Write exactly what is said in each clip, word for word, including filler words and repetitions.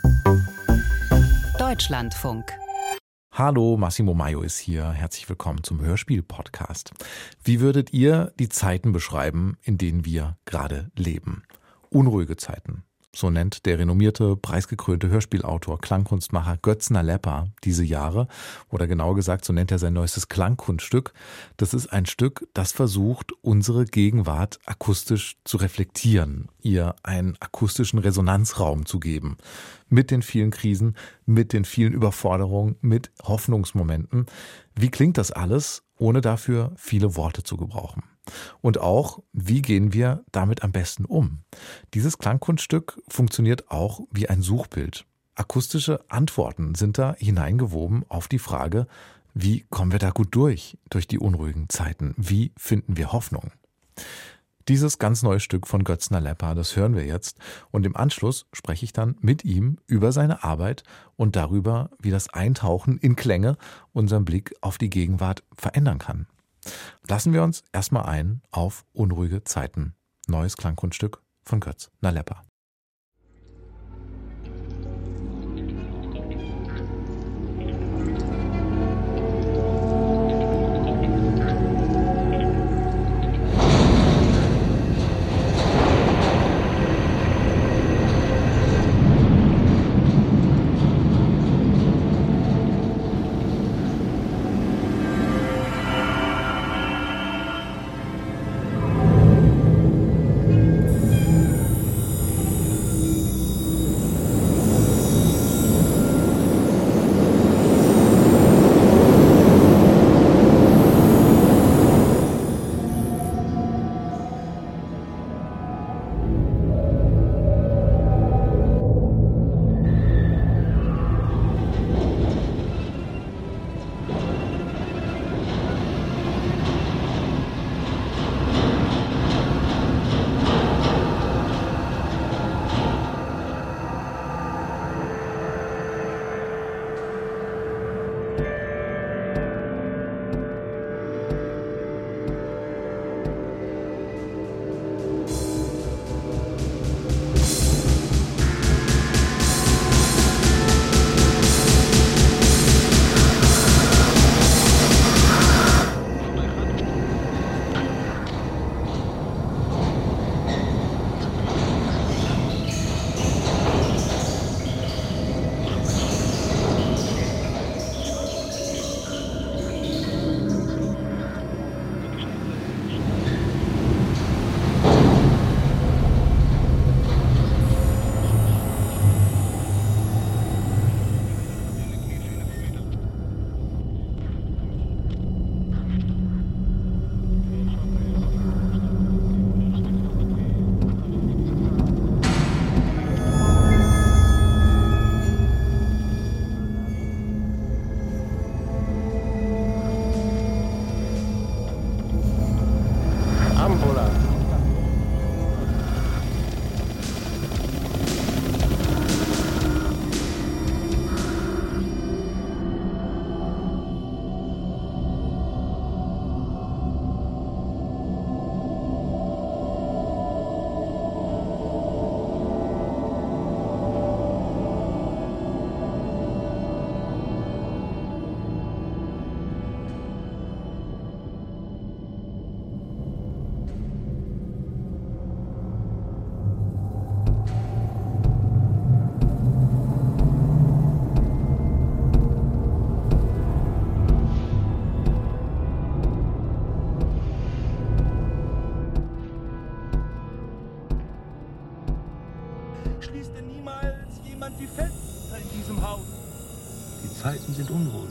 Deutschlandfunk. Hallo, Massimo Maio ist hier. Herzlich willkommen zum Hörspiel-Podcast. Wie würdet ihr die Zeiten beschreiben, in denen wir gerade leben? Unruhige Zeiten. So nennt der renommierte, preisgekrönte Hörspielautor, Klangkunstmacher Götz Nalepa diese Jahre. Oder genauer gesagt, so nennt er sein neuestes Klangkunststück. Das ist ein Stück, das versucht, unsere Gegenwart akustisch zu reflektieren, ihr einen akustischen Resonanzraum zu geben. Mit den vielen Krisen, mit den vielen Überforderungen, mit Hoffnungsmomenten. Wie klingt das alles, ohne dafür viele Worte zu gebrauchen? Und auch, wie gehen wir damit am besten um? Dieses Klangkunststück funktioniert auch wie ein Suchbild. Akustische Antworten sind da hineingewoben auf die Frage, wie kommen wir da gut durch, durch die unruhigen Zeiten? Wie finden wir Hoffnung? Dieses ganz neue Stück von Götz Nalepa, das hören wir jetzt. Und im Anschluss spreche ich dann mit ihm über seine Arbeit und darüber, wie das Eintauchen in Klänge unseren Blick auf die Gegenwart verändern kann. Lassen wir uns erstmal ein auf unruhige Zeiten. Neues Klangkunststück von Götz Nalepa. Schließt denn niemals jemand die Fenster in diesem Haus? Die Zeiten sind unruhig.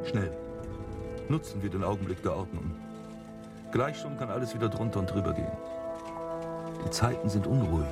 Schnell. Nutzen wir den Augenblick der Ordnung. Gleich schon kann alles wieder drunter und drüber gehen. Die Zeiten sind unruhig.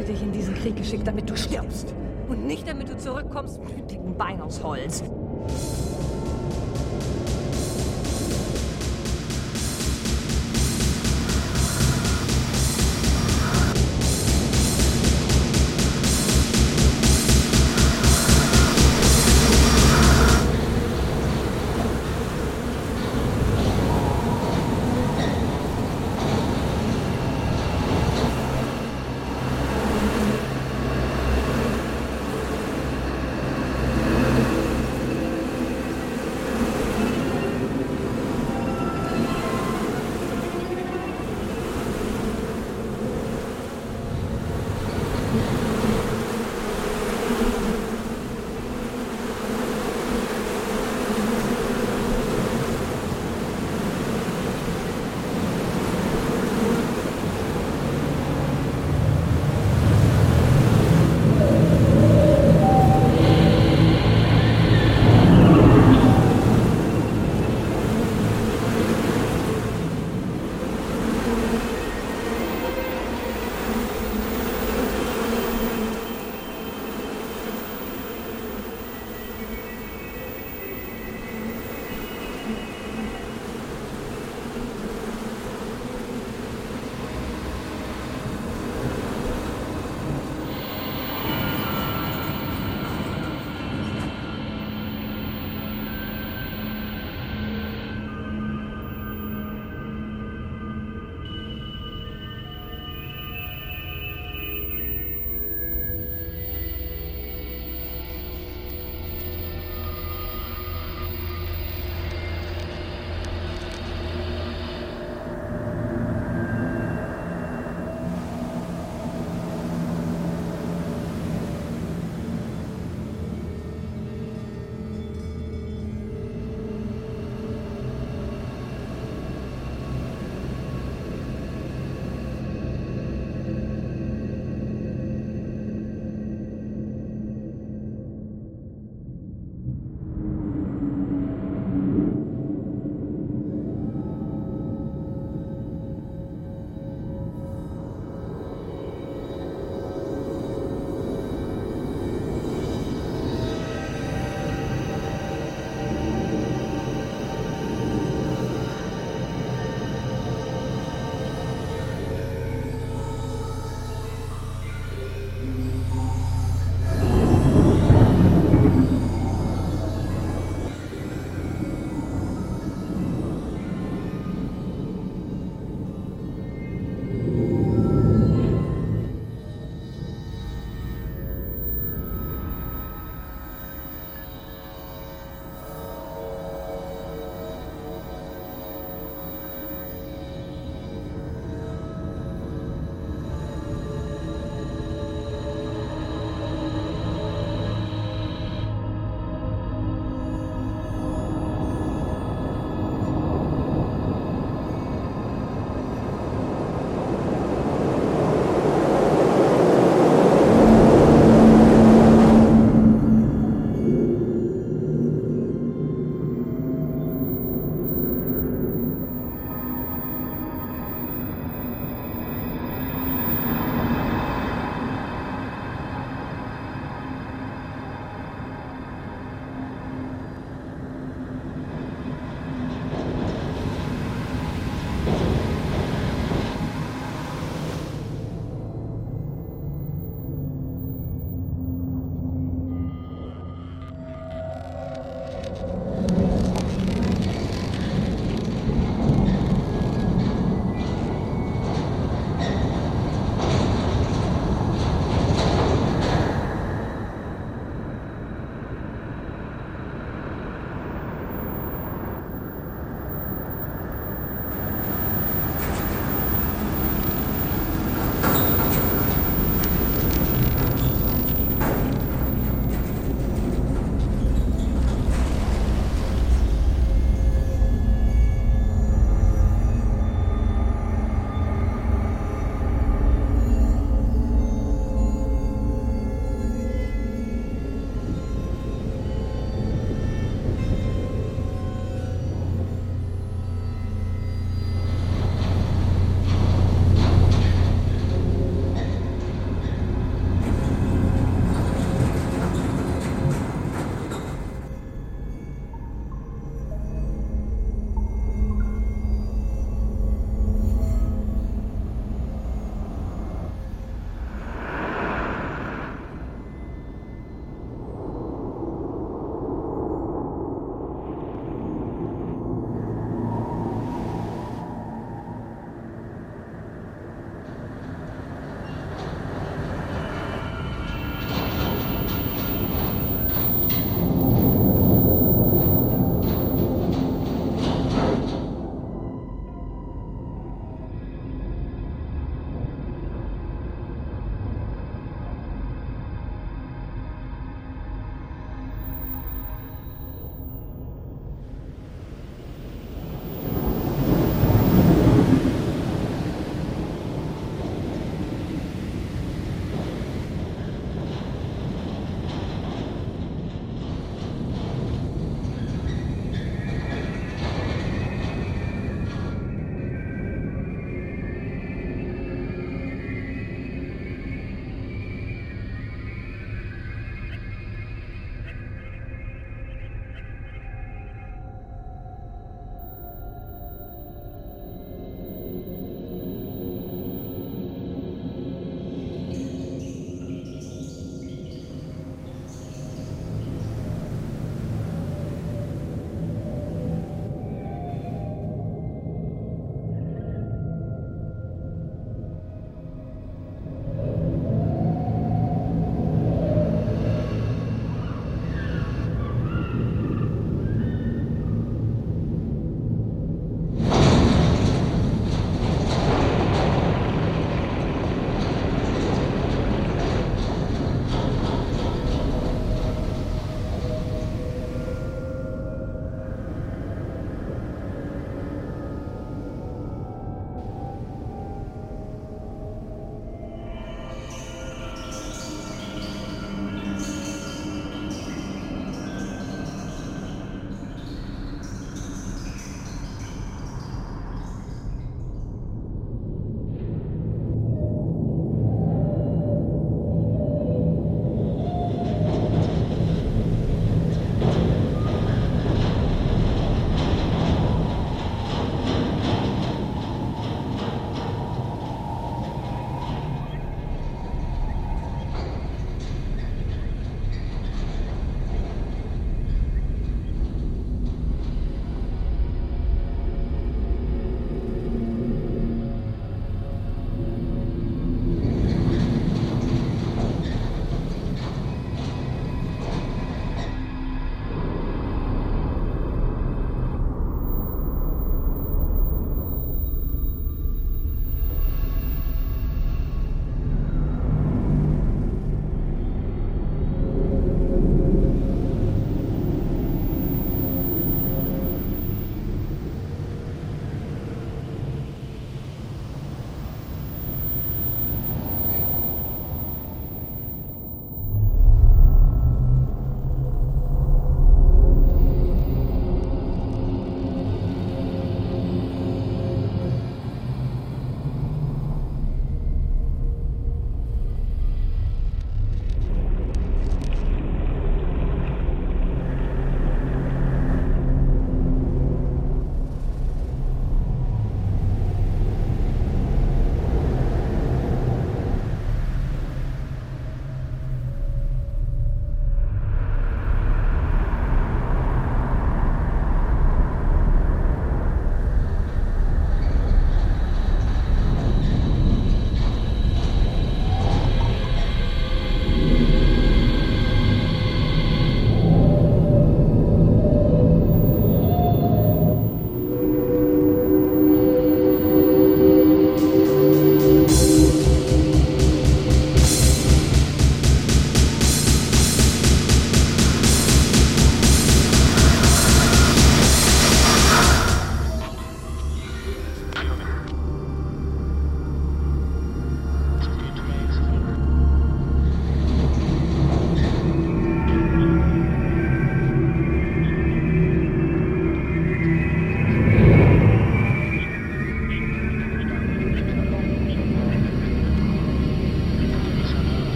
hatte dich in diesen Krieg geschickt, damit du stirbst. Und nicht, damit du zurückkommst mit einem dicken Bein aus Holz.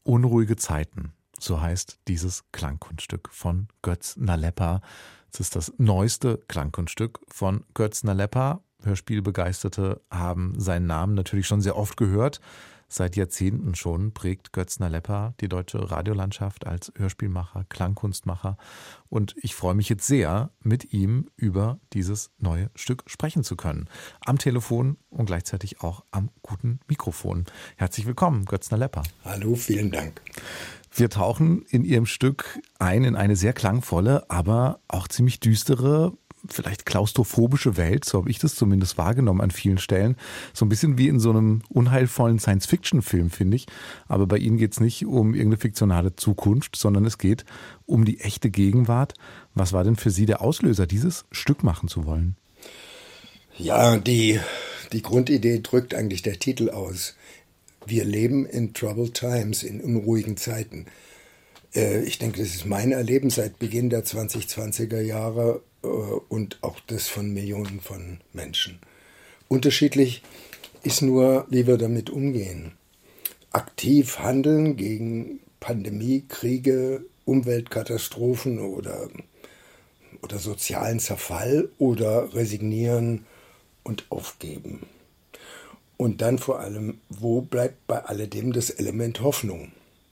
Unruhige Zeiten, so heißt dieses Klangkunststück von Götz Nalepa. Es ist das neueste Klangkunststück von Götz Nalepa. Hörspielbegeisterte haben seinen Namen natürlich schon sehr oft gehört. Seit Jahrzehnten schon prägt Götz Nalepa die deutsche Radiolandschaft als Hörspielmacher, Klangkunstmacher. Und ich freue mich jetzt sehr, mit ihm über dieses neue Stück sprechen zu können. Am Telefon und gleichzeitig auch am guten Mikrofon. Herzlich willkommen, Götz Nalepa. Hallo, vielen Dank. Wir tauchen in Ihrem Stück ein in eine sehr klangvolle, aber auch ziemlich düstere, vielleicht klaustrophobische Welt, so habe ich das zumindest wahrgenommen an vielen Stellen. So ein bisschen wie in so einem unheilvollen Science-Fiction-Film, finde ich. Aber bei Ihnen geht es nicht um irgendeine fiktionale Zukunft, sondern es geht um die echte Gegenwart. Was war denn für Sie der Auslöser, dieses Stück machen zu wollen? Ja, die, die Grundidee drückt eigentlich der Titel aus. Wir leben in troubled times, in unruhigen Zeiten. Äh, ich denke, das ist mein Erleben seit Beginn der zwanzig zwanziger Jahre und auch das von Millionen von Menschen. Unterschiedlich ist nur, wie wir damit umgehen. Aktiv handeln gegen Pandemie, Kriege, Umweltkatastrophen oder, oder sozialen Zerfall oder resignieren und aufgeben. Und dann vor allem, wo bleibt bei alledem das Element Hoffnung?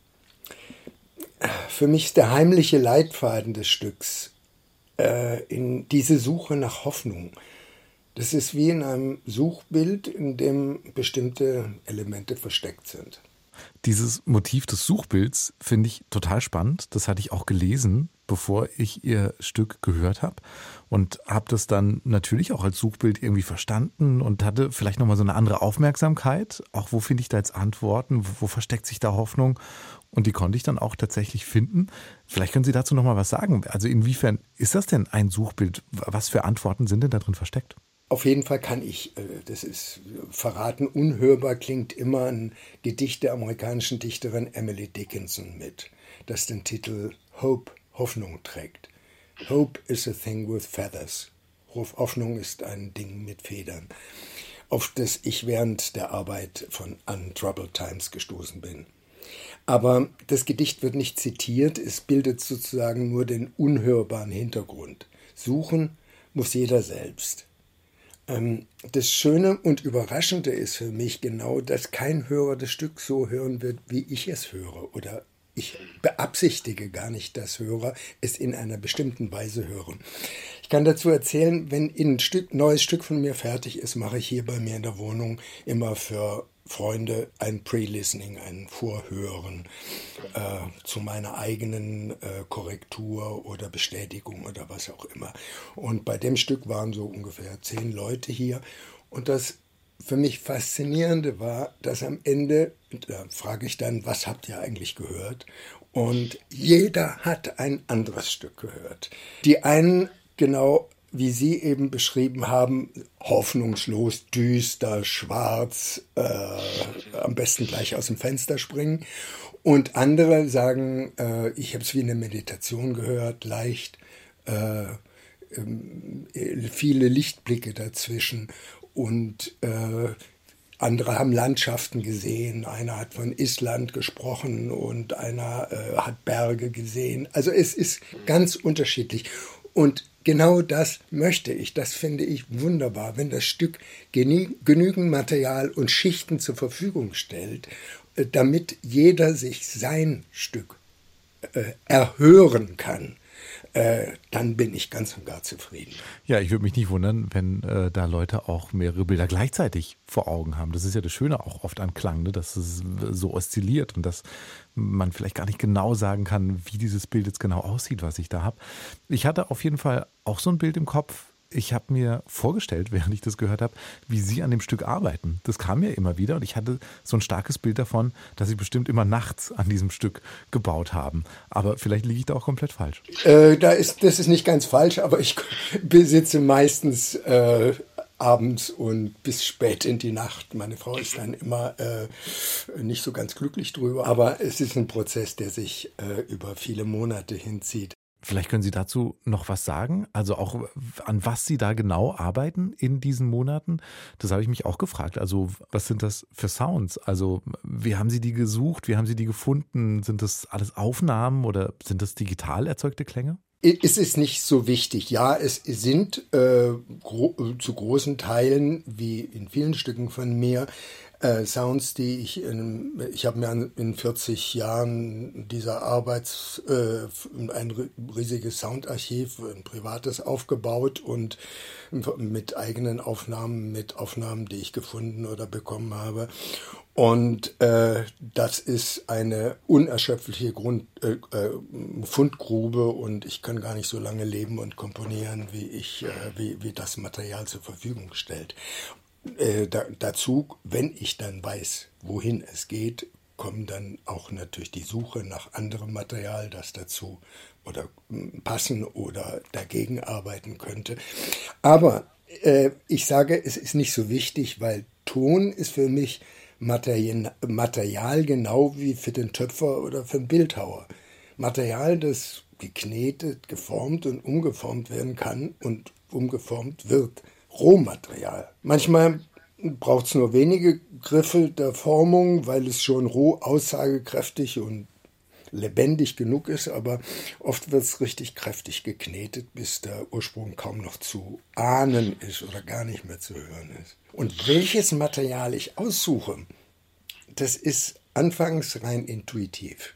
Für mich ist der heimliche Leitfaden des Stücks in diese Suche nach Hoffnung. Das ist wie in einem Suchbild, in dem bestimmte Elemente versteckt sind. Dieses Motiv des Suchbilds finde ich total spannend. Das hatte ich auch gelesen, bevor ich Ihr Stück gehört habe. Und habe das dann natürlich auch als Suchbild irgendwie verstanden und hatte vielleicht nochmal so eine andere Aufmerksamkeit. Auch wo finde ich da jetzt Antworten? Wo, wo versteckt sich da Hoffnung? Und die konnte ich dann auch tatsächlich finden. Vielleicht können Sie dazu nochmal was sagen. Also inwiefern ist das denn ein Suchbild? Was für Antworten sind denn da drin versteckt? Auf jeden Fall kann ich, das ist verraten, unhörbar klingt immer ein Gedicht der amerikanischen Dichterin Emily Dickinson mit, das den Titel Hope, Hoffnung trägt. Hope is a thing with feathers. Hoffnung ist ein Ding mit Federn, auf das ich während der Arbeit von Untroubled Times gestoßen bin. Aber das Gedicht wird nicht zitiert, es bildet sozusagen nur den unhörbaren Hintergrund. Suchen muss jeder selbst. Das Schöne und Überraschende ist für mich genau, dass kein Hörer das Stück so hören wird, wie ich es höre. Oder ich beabsichtige gar nicht, dass Hörer es in einer bestimmten Weise hören. Ich kann dazu erzählen, wenn ein Stück, neues Stück von mir fertig ist, mache ich hier bei mir in der Wohnung immer für Freunde ein Pre-Listening, ein Vorhören äh, zu meiner eigenen äh, Korrektur oder Bestätigung oder was auch immer. Und bei dem Stück waren so ungefähr zehn Leute hier. Und das für mich Faszinierende war, dass am Ende, da frage ich dann, was habt ihr eigentlich gehört? Und jeder hat ein anderes Stück gehört. Die einen genau wie Sie eben beschrieben haben, hoffnungslos, düster, schwarz, äh, am besten gleich aus dem Fenster springen. Und andere sagen, äh, ich habe es wie eine Meditation gehört, leicht, äh, äh, viele Lichtblicke dazwischen. Und äh, andere haben Landschaften gesehen, einer hat von Island gesprochen und einer äh, hat Berge gesehen. Also es ist ganz unterschiedlich. Und genau das möchte ich, das finde ich wunderbar, wenn das Stück genü- genügend Material und Schichten zur Verfügung stellt, äh, damit jeder sich sein Stück äh, erhören kann. Äh, dann bin ich ganz und gar zufrieden. Ja, ich würde mich nicht wundern, wenn äh, da Leute auch mehrere Bilder gleichzeitig vor Augen haben. Das ist ja das Schöne auch oft an Klang, ne? Dass es so oszilliert und dass man vielleicht gar nicht genau sagen kann, wie dieses Bild jetzt genau aussieht, was ich da habe. Ich hatte auf jeden Fall auch so ein Bild im Kopf. Ich habe mir vorgestellt, während ich das gehört habe, wie Sie an dem Stück arbeiten. Das kam mir immer wieder und ich hatte so ein starkes Bild davon, dass Sie bestimmt immer nachts an diesem Stück gebaut haben. Aber vielleicht liege ich da auch komplett falsch. Äh, da ist, das ist nicht ganz falsch, aber ich besitze meistens äh, abends und bis spät in die Nacht. Meine Frau ist dann immer äh, nicht so ganz glücklich drüber, aber es ist ein Prozess, der sich äh, über viele Monate hinzieht. Vielleicht können Sie dazu noch was sagen, also auch an was Sie da genau arbeiten in diesen Monaten. Das habe ich mich auch gefragt. Also was sind das für Sounds? Also wie haben Sie die gesucht? Wie haben Sie die gefunden? Sind das alles Aufnahmen oder sind das digital erzeugte Klänge? Es ist nicht so wichtig. Ja, es sind äh, gro- zu großen Teilen, wie in vielen Stücken von mir, äh, Sounds, die ich, in, ich habe mir in vierzig Jahren dieser Arbeit äh, ein riesiges Soundarchiv, ein privates aufgebaut und mit eigenen Aufnahmen, mit Aufnahmen, die ich gefunden oder bekommen habe. Und äh, das ist eine unerschöpfliche Grund, äh, äh, Fundgrube und ich kann gar nicht so lange leben und komponieren, wie ich, äh, wie, wie das Material zur Verfügung stellt. Äh, da, dazu, wenn ich dann weiß, wohin es geht, kommen dann auch natürlich die Suche nach anderem Material, das dazu oder passen oder dagegen arbeiten könnte. Aber äh, ich sage, es ist nicht so wichtig, weil Ton ist für mich Material, Material genau wie für den Töpfer oder für den Bildhauer. Material, das geknetet, geformt und umgeformt werden kann und umgeformt wird. Rohmaterial. Manchmal braucht es nur wenige Griffe der Formung, weil es schon roh aussagekräftig und lebendig genug ist, aber oft wird es richtig kräftig geknetet, bis der Ursprung kaum noch zu ahnen ist oder gar nicht mehr zu hören ist. Und welches Material ich aussuche, das ist anfangs rein intuitiv.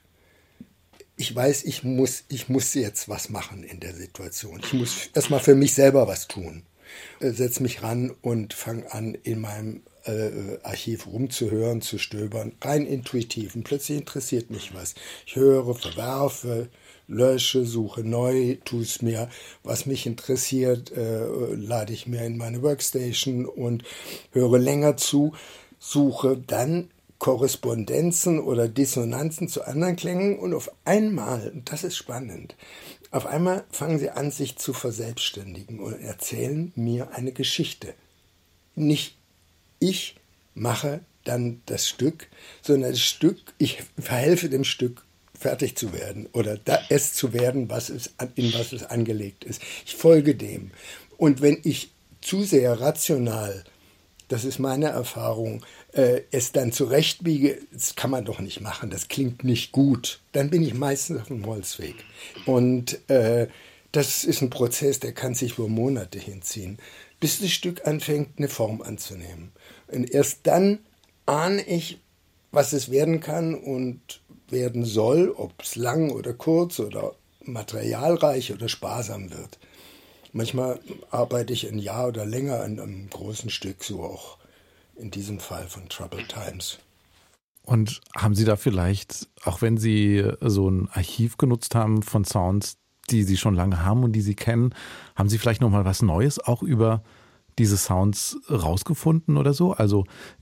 Ich weiß, ich muss, ich muss jetzt was machen in der Situation. Ich muss erstmal für mich selber was tun. Setz mich ran und fange an, in meinem äh, Archiv rumzuhören, zu stöbern, rein intuitiv. Und plötzlich interessiert mich was. Ich höre, verwerfe, lösche, suche neu, tue es mir. Was mich interessiert, äh, lade ich mir in meine Workstation und höre länger zu, suche dann Korrespondenzen oder Dissonanzen zu anderen Klängen und auf einmal, und das ist spannend, auf einmal fangen sie an, sich zu verselbstständigen und erzählen mir eine Geschichte. Nicht ich mache dann das Stück, sondern das Stück, ich verhelfe dem Stück fertig zu werden oder da es zu werden, was es, in was es angelegt ist. Ich folge dem. Und wenn ich zu sehr rational, das ist meine Erfahrung, äh, es dann zurechtbiege, das kann man doch nicht machen, das klingt nicht gut, dann bin ich meistens auf dem Holzweg. Und äh, das ist ein Prozess, der kann sich über Monate hinziehen, bis das Stück anfängt, eine Form anzunehmen. Und erst dann ahne ich, was es werden kann und werden soll, ob es lang oder kurz oder materialreich oder sparsam wird. Manchmal arbeite ich ein Jahr oder länger an einem großen Stück, so auch in diesem Fall von Troubled Times. Und haben Sie da vielleicht, auch wenn Sie so ein Archiv genutzt haben von Sounds, die Sie schon lange haben und die Sie kennen, haben Sie vielleicht nochmal was Neues auch über diese Sounds rausgefunden oder so? Also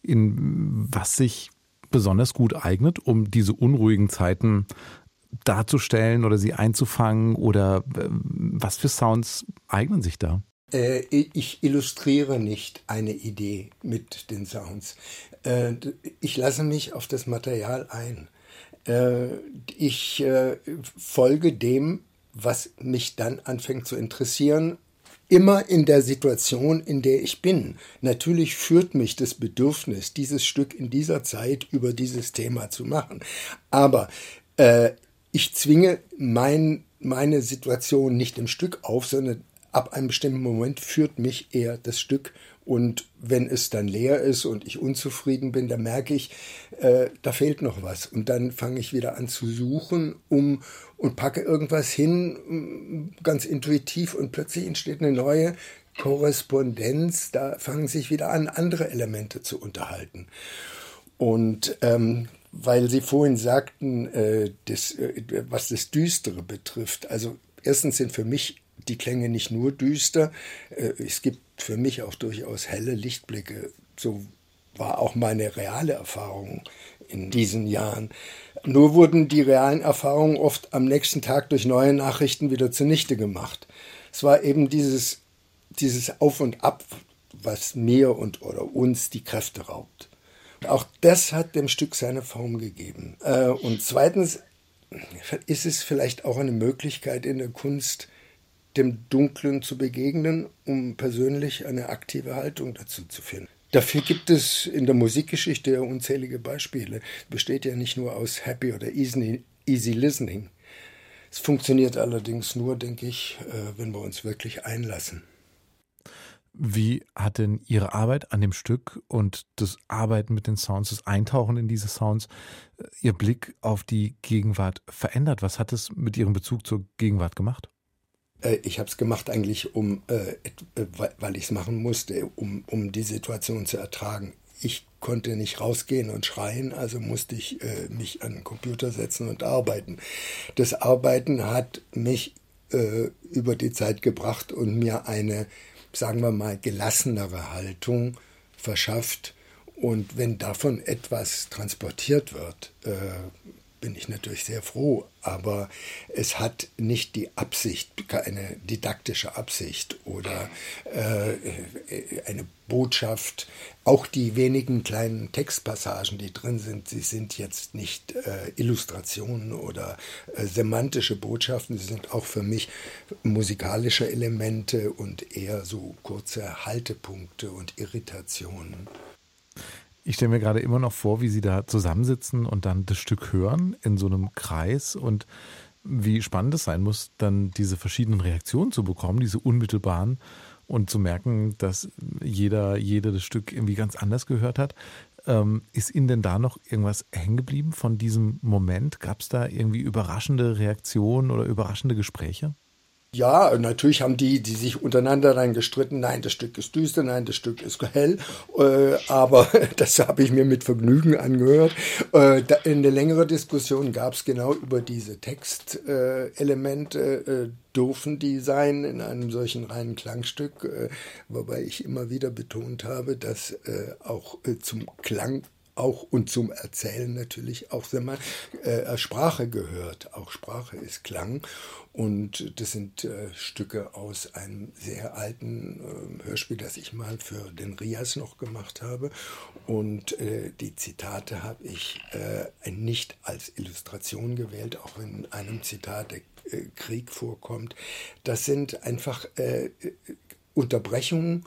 in was sich besonders gut eignet, um diese unruhigen Zeiten darzustellen oder sie einzufangen oder was für Sounds eignen sich da? Äh, ich illustriere nicht eine Idee mit den Sounds. Äh, ich lasse mich auf das Material ein. Äh, ich äh, folge dem, was mich dann anfängt zu interessieren, immer in der Situation, in der ich bin. Natürlich führt mich das Bedürfnis, dieses Stück in dieser Zeit über dieses Thema zu machen. Aber äh, ich zwinge mein, meine Situation nicht im Stück auf, sondern ab einem bestimmten Moment führt mich eher das Stück. Und wenn es dann leer ist und ich unzufrieden bin, dann merke ich, äh, da fehlt noch was. Und dann fange ich wieder an zu suchen um und packe irgendwas hin, ganz intuitiv. Und plötzlich entsteht eine neue Korrespondenz. Da fangen sich wieder an, andere Elemente zu unterhalten. Und ähm, weil Sie vorhin sagten, äh, das, äh, was das Düstere betrifft, also erstens sind für mich die Klänge nicht nur düster, äh, es gibt für mich auch durchaus helle Lichtblicke. So war auch meine reale Erfahrung in diesen Jahren. Nur wurden die realen Erfahrungen oft am nächsten Tag durch neue Nachrichten wieder zunichte gemacht. Es war eben dieses, dieses Auf und Ab, was mir und oder uns die Kräfte raubt. Auch das hat dem Stück seine Form gegeben. Und zweitens ist es vielleicht auch eine Möglichkeit in der Kunst, dem Dunklen zu begegnen, um persönlich eine aktive Haltung dazu zu finden. Dafür gibt es in der Musikgeschichte ja unzählige Beispiele. Es besteht ja nicht nur aus Happy oder Easy, easy Listening. Es funktioniert allerdings nur, denke ich, wenn wir uns wirklich einlassen. Wie hat denn Ihre Arbeit an dem Stück und das Arbeiten mit den Sounds, das Eintauchen in diese Sounds, Ihr Blick auf die Gegenwart verändert? Was hat es mit Ihrem Bezug zur Gegenwart gemacht? Ich habe es gemacht eigentlich, um, äh, weil ich es machen musste, um, um die Situation zu ertragen. Ich konnte nicht rausgehen und schreien, also musste ich äh, mich an den Computer setzen und arbeiten. Das Arbeiten hat mich äh, über die Zeit gebracht und mir eine, sagen wir mal, gelassenere Haltung verschafft. Und wenn davon etwas transportiert wird, äh, bin ich natürlich sehr froh, aber es hat nicht die Absicht, keine didaktische Absicht oder äh, eine Botschaft. Auch die wenigen kleinen Textpassagen, die drin sind, sie sind jetzt nicht äh, Illustrationen oder äh, semantische Botschaften, sie sind auch für mich musikalische Elemente und eher so kurze Haltepunkte und Irritationen. Ich stelle mir gerade immer noch vor, wie Sie da zusammensitzen und dann das Stück hören in so einem Kreis und wie spannend es sein muss, dann diese verschiedenen Reaktionen zu bekommen, diese unmittelbaren und zu merken, dass jeder, jeder das Stück irgendwie ganz anders gehört hat. Ähm, ist Ihnen denn da noch irgendwas hängen geblieben von diesem Moment? Gab es da irgendwie überraschende Reaktionen oder überraschende Gespräche? Ja, natürlich haben die, die sich untereinander dann gestritten, nein, das Stück ist düster, nein, das Stück ist hell, äh, aber das habe ich mir mit Vergnügen angehört. Äh, da, eine längere Diskussion gab es genau über diese Textelemente, äh, dürfen die sein in einem solchen reinen Klangstück, äh, wobei ich immer wieder betont habe, dass äh, auch äh, zum Klang auch und zum Erzählen natürlich auch mal, äh, Sprache gehört. Auch Sprache ist Klang. Und das sind äh, Stücke aus einem sehr alten äh, Hörspiel, das ich mal für den Rias noch gemacht habe. Und äh, die Zitate habe ich äh, nicht als Illustration gewählt, auch wenn in einem Zitat der äh, Krieg vorkommt. Das sind einfach äh, Unterbrechungen,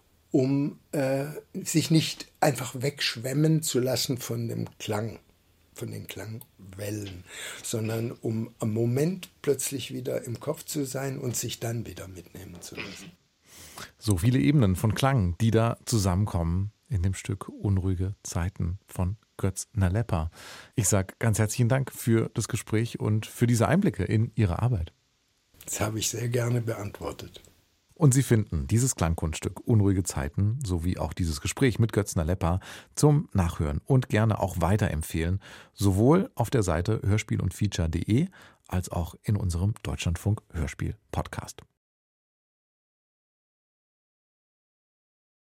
um äh, sich nicht einfach wegschwemmen zu lassen von dem Klang, von den Klangwellen, sondern um am Moment plötzlich wieder im Kopf zu sein und sich dann wieder mitnehmen zu lassen. So viele Ebenen von Klang, die da zusammenkommen in dem Stück Unruhige Zeiten von Götz Nalepa. Ich sage ganz herzlichen Dank für das Gespräch und für diese Einblicke in Ihre Arbeit. Das habe ich sehr gerne beantwortet. Und Sie finden dieses Klangkunststück Unruhige Zeiten sowie auch dieses Gespräch mit Götz Nalepa zum Nachhören und gerne auch weiterempfehlen, sowohl auf der Seite hörspiel und feature punkt de als auch in unserem Deutschlandfunk Hörspiel Podcast.